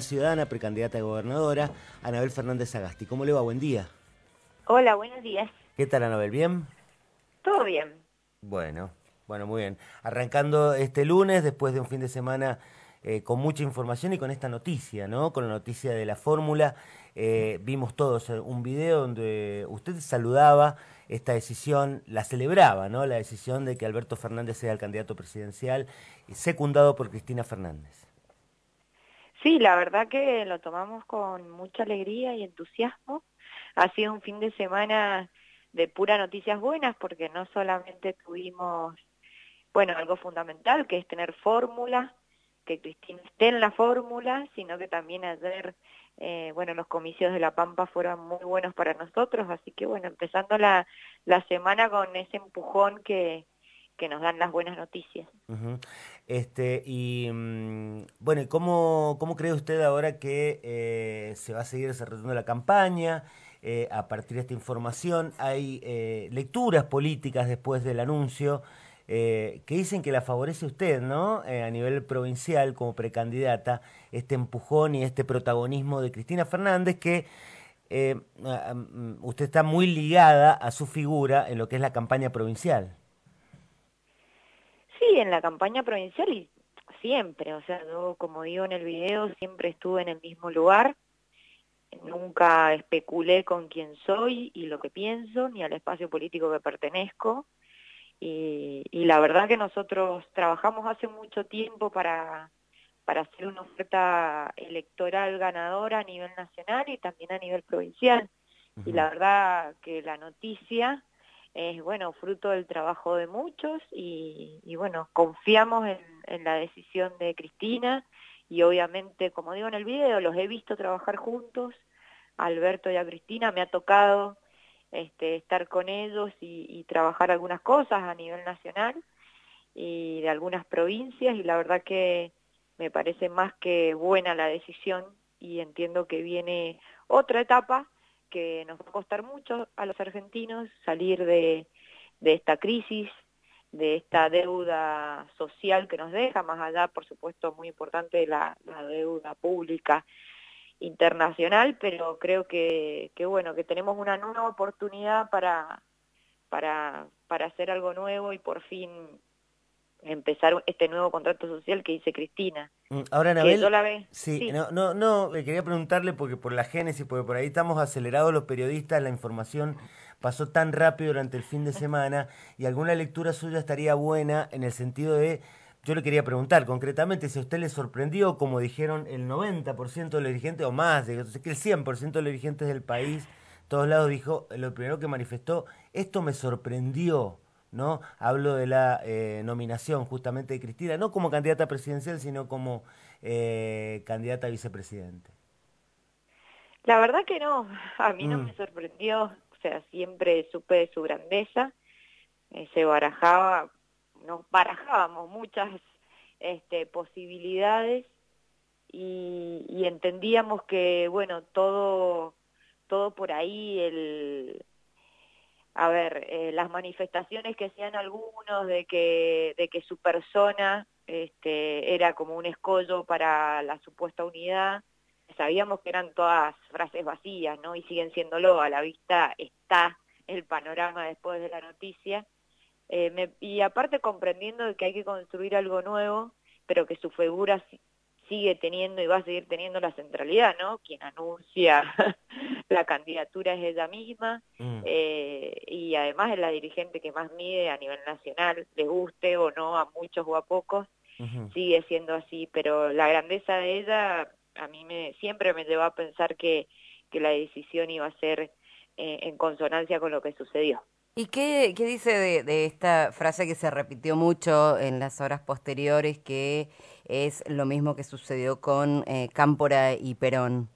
Ciudadana, precandidata a gobernadora, Anabel Fernández Sagasti. ¿Cómo le va? Buen día. Hola, buenos días. ¿Qué tal, Anabel? ¿Bien? ¿Todo bien? Bueno, bueno, muy bien. Arrancando este lunes, después de un fin de semana con mucha información y con esta noticia, ¿no? Con la noticia de la fórmula. Vimos todos un video donde usted saludaba esta decisión, la celebraba, ¿no? La decisión de que Alberto Fernández sea el candidato presidencial, secundado por Cristina Fernández. Sí, la verdad que lo tomamos con mucha alegría y entusiasmo. Ha sido un fin de semana de pura noticias buenas porque no solamente tuvimos, bueno, algo fundamental que es tener fórmula, que Cristina esté en la fórmula, sino que también ayer, bueno, los comicios de La Pampa fueron muy buenos para nosotros, así que bueno, empezando la semana con ese empujón que nos dan las buenas noticias. Ujú. Bueno, ¿y cómo cree usted ahora que se va a seguir desarrollando la campaña? A partir de esta información, hay lecturas políticas después del anuncio que dicen que la favorece usted, ¿no? A nivel provincial como precandidata, este empujón y este protagonismo de Cristina Fernández que usted está muy ligada a su figura en lo que es la campaña provincial. Sí, en la campaña provincial y siempre, o sea, yo como digo en el video, siempre estuve en el mismo lugar, nunca especulé con quién soy y lo que pienso, ni al espacio político que pertenezco, y la verdad que nosotros trabajamos hace mucho tiempo para hacer una oferta electoral ganadora a nivel nacional y también a nivel provincial. Y Ujú. la verdad que la noticia es, bueno, fruto del trabajo de muchos y bueno, confiamos en la decisión de Cristina y obviamente, como digo en el video, los he visto trabajar juntos, a Alberto y a Cristina, me ha tocado estar con ellos y trabajar algunas cosas a nivel nacional y de algunas provincias y la verdad que me parece más que buena la decisión y entiendo que viene otra etapa que nos va a costar mucho a los argentinos salir de esta crisis, de esta deuda social que nos deja, más allá, por supuesto, muy importante la deuda pública internacional, pero creo que bueno, que tenemos una nueva oportunidad para hacer algo nuevo y por fin empezar este nuevo contrato social que dice Cristina, Ahora, que yo Anabel, la ve, sí, sí, no, quería preguntarle porque por la génesis, porque por ahí estamos acelerados los periodistas, la información pasó tan rápido durante el fin de semana y alguna lectura suya estaría buena en el sentido de, yo le quería preguntar concretamente si a usted le sorprendió, como dijeron el 90% de los dirigentes o más, yo sé que el 100% de los dirigentes del país, todos lados dijo, lo primero que manifestó, esto me sorprendió. ¿No? Hablo de la nominación justamente de Cristina, no como candidata presidencial, sino como candidata a vicepresidente. la verdad que no, a mí no Mm, me sorprendió, o sea, siempre supe de su grandeza, se barajaba, nos barajábamos muchas posibilidades y entendíamos que, bueno, todo por ahí, a ver, las manifestaciones que hacían algunos de que su persona era como un escollo para la supuesta unidad, sabíamos que eran todas frases vacías, ¿no? Y siguen siéndolo, a la vista está el panorama después de la noticia, y aparte comprendiendo de que hay que construir algo nuevo, pero que su figura sigue teniendo y va a seguir teniendo la centralidad, ¿no? Quien anuncia la candidatura es ella misma, mm, y además es la dirigente que más mide a nivel nacional, le guste o no a muchos o a pocos, ujú. sigue siendo así, pero la grandeza de ella a mí siempre me llevó a pensar que la decisión iba a ser en consonancia con lo que sucedió. ¿Y qué dice de esta frase que se repitió mucho en las horas posteriores, que es lo mismo que sucedió con Cámpora y Perón?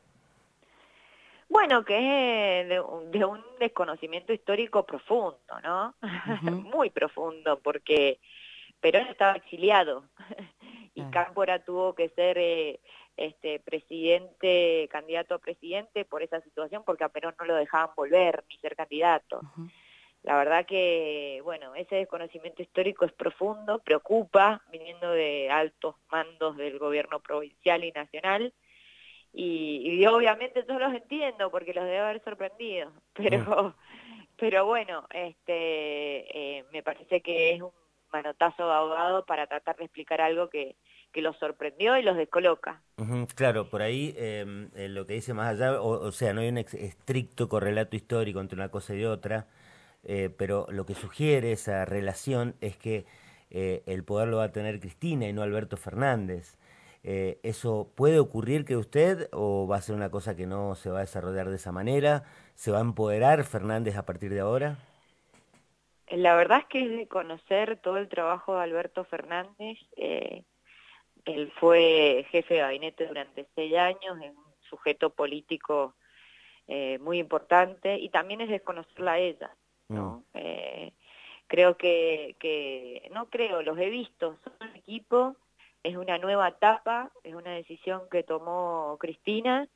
Bueno, que es de un desconocimiento histórico profundo, ¿no? Ujú. Muy profundo, porque Perón estaba exiliado y Claro. Cámpora tuvo que ser presidente, candidato a presidente por esa situación, porque a Perón no lo dejaban volver ni ser candidato. Ujú. La verdad que, bueno, ese desconocimiento histórico es profundo, preocupa, viniendo de altos mandos del gobierno provincial y nacional, y obviamente yo los entiendo porque los debe haber sorprendido, pero bueno, me parece que es un manotazo de ahogado para tratar de explicar algo que los sorprendió y los descoloca. Ujú, claro, por ahí lo que dice más allá, o sea, no hay un estricto correlato histórico entre una cosa y otra, pero lo que sugiere esa relación es que el poder lo va a tener Cristina y no Alberto Fernández. ¿Eso puede ocurrir que usted o va a ser una cosa que no se va a desarrollar de esa manera? ¿Se va a empoderar Fernández a partir de ahora? La verdad es que es de conocer todo el trabajo de Alberto Fernández. Él fue jefe de gabinete durante 6 años, es un sujeto político muy importante, y también es desconocerla a ella, Mm, ¿no? Creo no creo, los he visto, son un equipo, es una nueva etapa, es una decisión que tomó Cristina,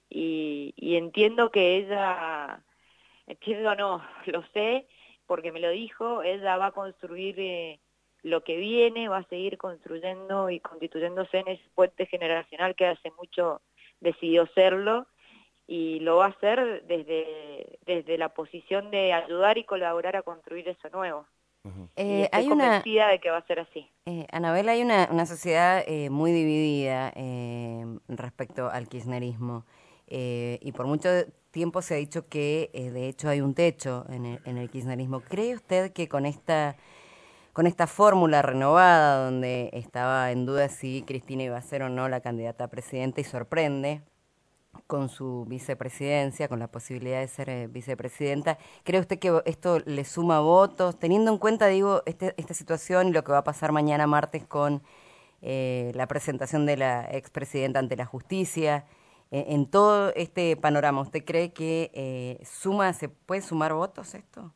y entiendo que ella, entiendo no, lo sé, porque me lo dijo, ella va a construir lo que viene, va a seguir construyendo y constituyéndose en ese puente generacional que hace mucho decidió serlo, y lo va a hacer desde la posición de ayudar y colaborar a construir eso nuevo. ujú, Y estoy Hay una, convencida de que va a ser así. Anabel, hay una sociedad muy dividida respecto al kirchnerismo y por mucho tiempo se ha dicho que de hecho hay un techo en el kirchnerismo. ¿Cree usted que con esta fórmula renovada donde estaba en duda si Cristina iba a ser o no la candidata a presidenta y sorprende con su vicepresidencia, con la posibilidad de ser vicepresidenta, ¿cree usted que esto le suma votos? Teniendo en cuenta, digo, esta situación y lo que va a pasar mañana martes con la presentación de la expresidenta ante la justicia, en todo este panorama, ¿usted cree que se puede sumar votos esto?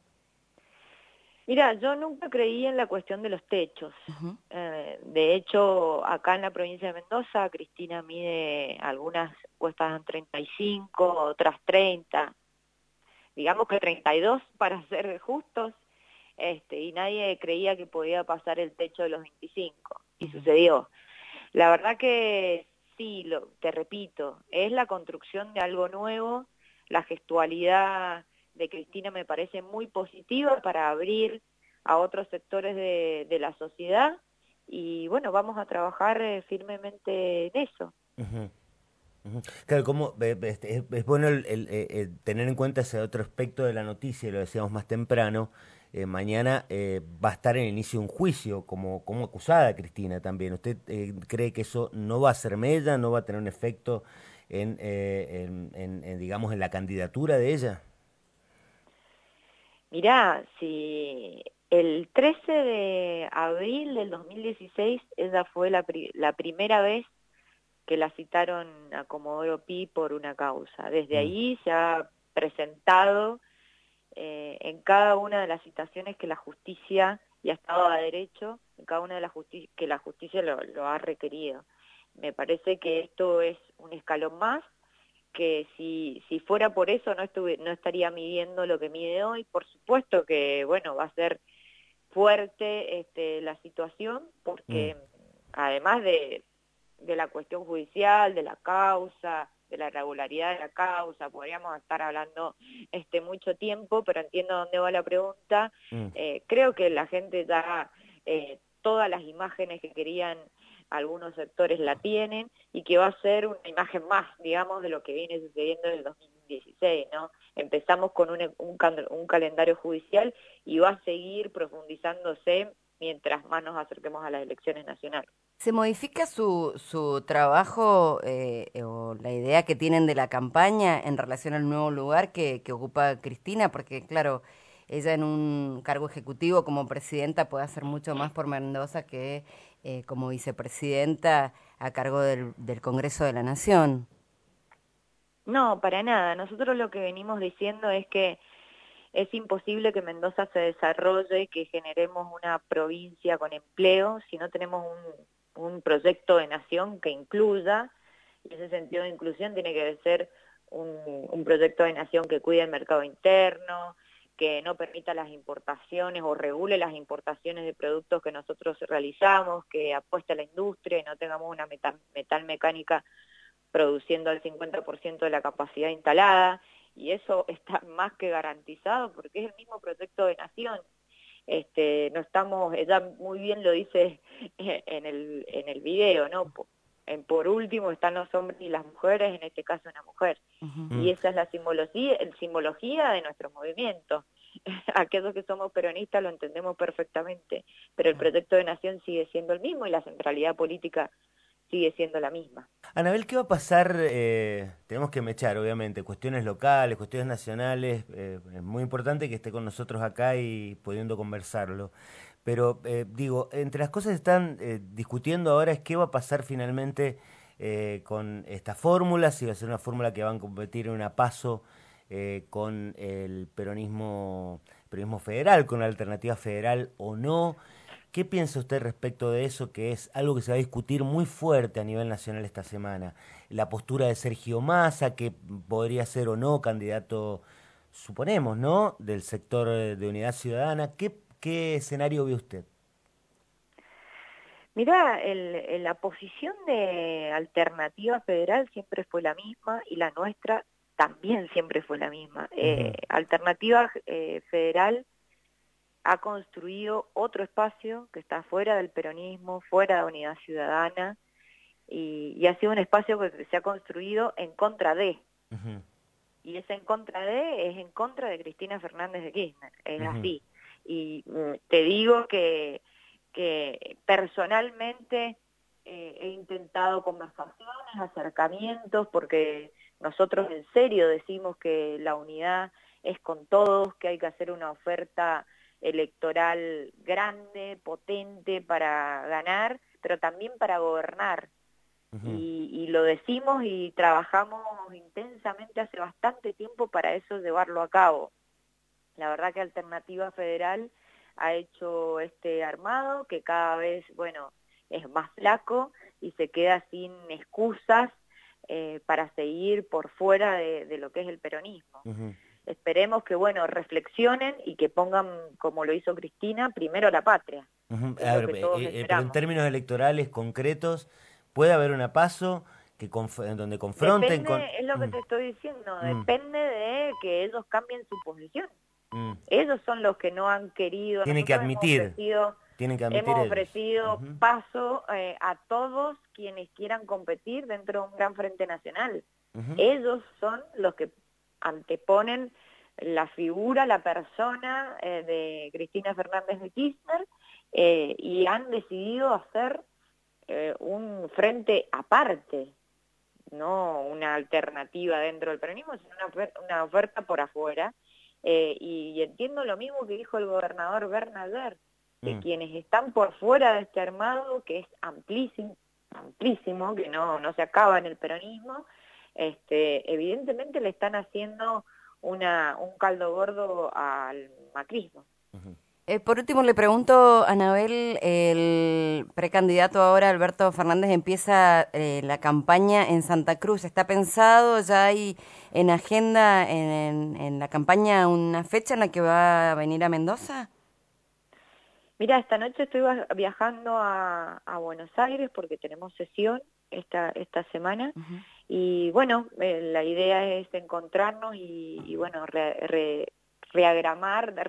Mira, yo nunca creí en la cuestión de los techos. Ujú. De hecho, acá en la provincia de Mendoza, Cristina mide algunas cuestas en 35, otras 30, digamos que 32 para ser justos, y nadie creía que podía pasar el techo de los 25, y Ujú. sucedió. La verdad que sí, te repito, es la construcción de algo nuevo, la gestualidad de Cristina me parece muy positiva para abrir a otros sectores de la sociedad, y bueno, vamos a trabajar firmemente en eso. ujú. Ujú. Claro, como es bueno tener en cuenta ese otro aspecto de la noticia, lo decíamos más temprano. Mañana va a estar en inicio un juicio como acusada Cristina también. ¿Usted cree que eso no va a ser mella, no va a tener un efecto digamos, en la candidatura de ella? Mirá, si el 13 de abril del 2016 ella fue la primera vez que la citaron a Comodoro Pi por una causa. Desde Mm, ahí se ha presentado en cada una de las citaciones que la justicia, y ha estado a derecho, en cada una de las que la justicia lo ha requerido. Me parece que esto es un escalón más, que si fuera por eso no estaría midiendo lo que mide hoy. Por supuesto que, bueno, va a ser fuerte la situación, mm, porque además de la cuestión judicial, de la causa, de la irregularidad de la causa, podríamos estar hablando mucho tiempo, pero entiendo dónde va la pregunta. mm, Creo que la gente ya todas las imágenes que querían algunos sectores la tienen, y que va a ser una imagen más, digamos, de lo que viene sucediendo en el 2016, ¿no? Empezamos con un calendario judicial y va a seguir profundizándose mientras más nos acerquemos a las elecciones nacionales. ¿Se modifica su trabajo o la idea que tienen de la campaña en relación al nuevo lugar que ocupa Cristina? Porque, claro, ella en un cargo ejecutivo como presidenta puede hacer mucho más por Mendoza que como vicepresidenta a cargo del Congreso de la Nación. No, para nada. Nosotros lo que venimos diciendo es que es imposible que Mendoza se desarrolle, que generemos una provincia con empleo, si no tenemos un proyecto de nación que incluya, y ese sentido de inclusión tiene que ser un proyecto de nación que cuide el mercado interno, que no permita las importaciones o regule las importaciones de productos que nosotros realizamos, que apueste a la industria y no tengamos una metal mecánica produciendo al 50% de la capacidad instalada, y eso está más que garantizado porque es el mismo proyecto de nación. No estamos, ella muy bien lo dice en el video, ¿no? Por último están los hombres y las mujeres, en este caso una mujer. Y esa es la simbología de nuestro movimiento. Aquellos que somos peronistas lo entendemos perfectamente, pero el proyecto de nación sigue siendo el mismo y la centralidad política sigue siendo la misma. Anabel, ¿qué va a pasar? Tenemos que mechar, obviamente, cuestiones locales, cuestiones nacionales. Es muy importante que esté con nosotros acá y pudiendo conversarlo. Pero digo, entre las cosas que están discutiendo ahora es qué va a pasar finalmente con esta fórmula, si va a ser una fórmula que van a competir en una PASO con el peronismo federal, con la alternativa federal o no. ¿Qué piensa usted respecto de eso, que es algo que se va a discutir muy fuerte a nivel nacional esta semana? La postura de Sergio Massa, que podría ser o no candidato, suponemos, ¿no?, del sector de Unidad Ciudadana. ¿Qué escenario ve usted? Mirá, la posición de Alternativa Federal siempre fue la misma y la nuestra también siempre fue la misma. Alternativa Federal ha construido otro espacio que está fuera del peronismo, fuera de Unidad Ciudadana, y ha sido un espacio que se ha construido en contra de. Y ese en contra de es en contra de Cristina Fernández de Kirchner, es así. Y te digo que personalmente he intentado conversaciones, acercamientos, porque nosotros en serio decimos que la unidad es con todos, que hay que hacer una oferta electoral grande, potente para ganar, pero también para gobernar. Y lo decimos y trabajamos intensamente hace bastante tiempo para eso, llevarlo a cabo. La verdad que Alternativa Federal ha hecho este armado que cada vez, bueno, es más flaco y se queda sin excusas para seguir por fuera de lo que es el peronismo. Esperemos que, bueno, reflexionen y que pongan, como lo hizo Cristina, primero la patria. A ver, pero en términos electorales concretos, ¿puede haber una PASO en donde confronten Depende, es lo que te estoy diciendo, depende de que ellos cambien su posición. Ellos son los que no han querido. Tienen que admitir. Hemos ofrecido paso a todos quienes quieran competir dentro de un gran frente nacional. Ellos son los que anteponen la figura, la persona de Cristina Fernández de Kirchner y han decidido hacer un frente aparte, no una alternativa dentro del peronismo, sino una oferta por afuera. Y entiendo lo mismo que dijo el gobernador Bernader, que quienes están por fuera de este armado, que es amplísimo, que no se acaba en el peronismo, evidentemente le están haciendo un caldo gordo al macrismo. Por último, le pregunto, Anabel, el precandidato ahora, Alberto Fernández, empieza la campaña en Santa Cruz. ¿Está pensado, ya hay en agenda, en la campaña, una fecha en la que va a venir a Mendoza? Mira, esta noche estoy viajando a Buenos Aires porque tenemos sesión esta semana. Y bueno, la idea es encontrarnos y bueno, reagramar,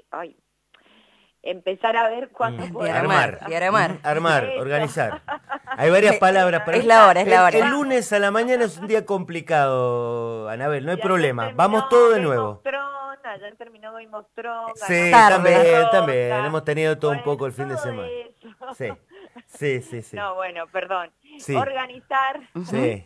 empezar a ver cuándo podemos... Armar, organizar. Hay varias palabras, pero es la hora. El lunes a la mañana es un día complicado, Anabel, no hay problema. Vamos todo de nuevo. Ya terminó Game of Thrones. Sí, también. Hemos tenido todo un poco el fin de semana. Sí. No, bueno, perdón. Sí. Organizar. Sí.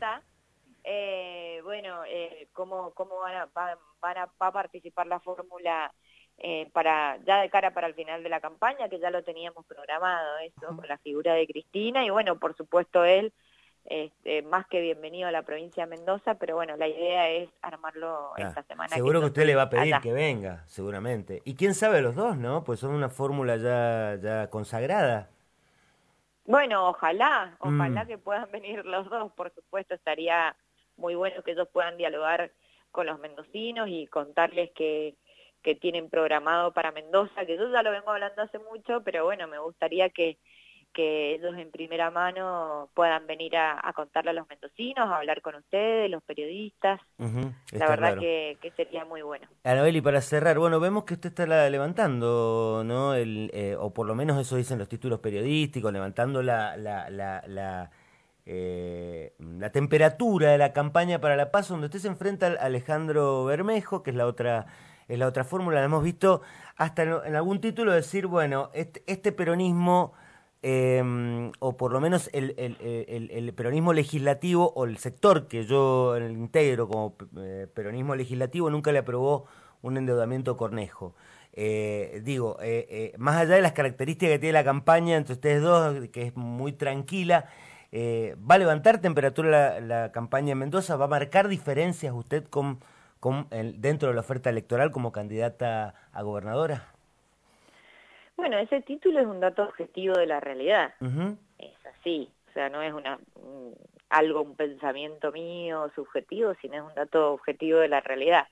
Cómo va a participar la fórmula ya de cara para el final de la campaña, que ya lo teníamos programado eso, con la figura de Cristina, y bueno, por supuesto él, más que bienvenido a la provincia de Mendoza, pero bueno, la idea es armarlo esta semana. Seguro que usted le va a pedir que venga, seguramente. Y quién sabe los dos, ¿no? Pues son una fórmula ya consagrada. Bueno, ojalá que puedan venir los dos, por supuesto, estaría muy bueno que ellos puedan dialogar con los mendocinos y contarles que tienen programado para Mendoza, que yo ya lo vengo hablando hace mucho, pero bueno, me gustaría que que ellos en primera mano puedan venir a contarle a los mendocinos, a hablar con ustedes, los periodistas. La verdad claro. que sería muy bueno. Anabel, y para cerrar, bueno, vemos que usted está levantando, ¿no? O por lo menos eso dicen los títulos periodísticos, levantando la temperatura de la campaña para la paz, donde usted se enfrenta a Alejandro Bermejo, que es la otra fórmula. La hemos visto hasta en algún título decir, bueno, este peronismo, o por lo menos el peronismo legislativo, o el sector que yo integro como peronismo legislativo, nunca le aprobó un endeudamiento Cornejo. Más allá de las características que tiene la campaña entre ustedes dos, que es muy tranquila, ¿va a levantar temperatura la campaña en Mendoza? ¿Va a marcar diferencias usted dentro de la oferta electoral como candidata a gobernadora? Bueno, ese título es un dato objetivo de la realidad. Uh-huh. Es así, o sea, no es un pensamiento mío subjetivo, sino es un dato objetivo de la realidad.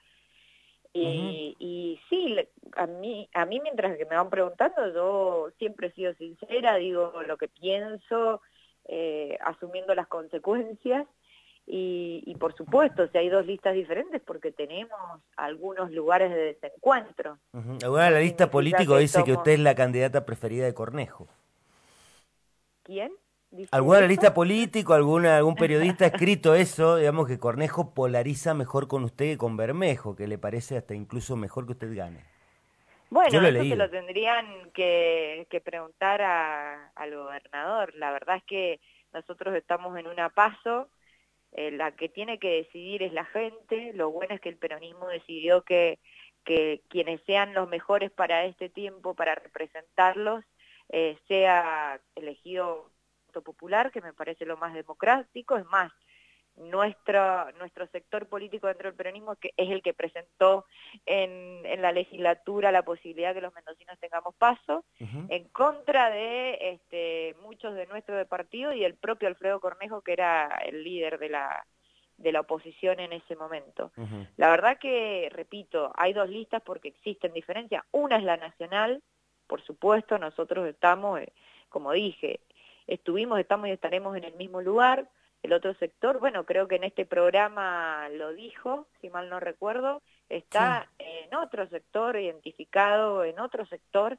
Y sí, a mí mientras que me van preguntando, yo siempre he sido sincera, digo lo que pienso, asumiendo las consecuencias, y por supuesto, si hay dos listas diferentes, porque tenemos algunos lugares de desencuentro. Ahora No la lista significa político que dice que somos... usted es la candidata preferida de Cornejo. ¿Quién dice ¿Alguna de la eso? lista político, algún periodista ha escrito eso, digamos que Cornejo polariza mejor con usted que con Bermejo, que le parece hasta incluso mejor que usted gane? Yo Bueno, lo he eso se leído. lo tendrían que preguntar al gobernador. La verdad es que nosotros estamos en una PASO, la que tiene que decidir es la gente. Lo bueno es que el peronismo decidió que quienes sean los mejores para este tiempo, para representarlos, sea elegido voto popular, que me parece lo más democrático. Es más, nuestro sector político dentro del peronismo que es el que presentó en la legislatura la posibilidad que los mendocinos tengamos paso, en contra de muchos de nuestro partido y el propio Alfredo Cornejo, que era el líder de la oposición en ese momento. La verdad que, repito, hay dos listas porque existen diferencias. Una es la nacional, por supuesto, nosotros estamos, como dije, estamos y estaremos en el mismo lugar. El otro sector, bueno, creo que en este programa lo dijo, si mal no recuerdo, está en otro sector, identificado en otro sector.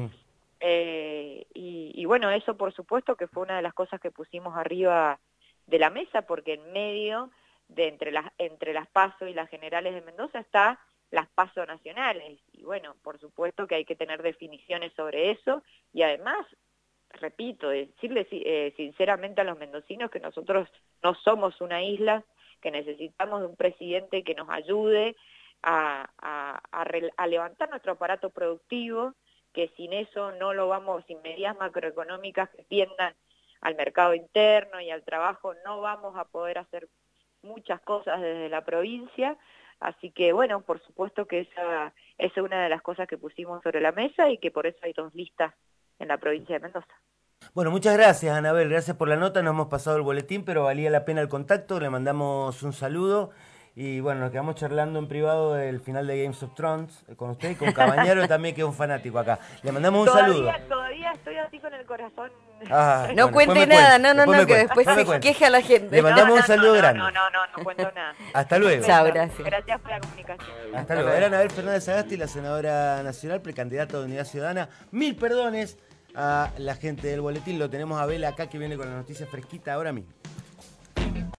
Y bueno, eso por supuesto que fue una de las cosas que pusimos arriba de la mesa, porque en medio de entre las PASO y las generales de Mendoza está las PASO nacionales. Y bueno, por supuesto que hay que tener definiciones sobre eso, y además, repito, decirle sinceramente a los mendocinos que nosotros no somos una isla, que necesitamos de un presidente que nos ayude a levantar nuestro aparato productivo, que sin eso no lo vamos, sin medidas macroeconómicas que tiendan al mercado interno y al trabajo, no vamos a poder hacer muchas cosas desde la provincia. Así que bueno, por supuesto que esa es una de las cosas que pusimos sobre la mesa y que por eso hay dos listas en la provincia de Mendoza. Bueno, muchas gracias, Anabel, gracias por la nota, nos hemos pasado el boletín, pero valía la pena el contacto, le mandamos un saludo y bueno, nos quedamos charlando en privado del final de Games of Thrones con usted y con Cabañero también, que es un fanático acá. Le mandamos un saludo. Todavía estoy así con el corazón. No cuente nada, no, que después se queja la gente. Le mandamos un saludo grande. No cuento nada. Hasta luego. Chao, gracias. Gracias por la comunicación. Hasta luego. Era Anabel Fernández Sagasti, la senadora nacional, precandidata de Unidad Ciudadana. 1000 perdones a la gente del boletín. Lo tenemos a Abel acá, que viene con la noticia fresquita ahora mismo.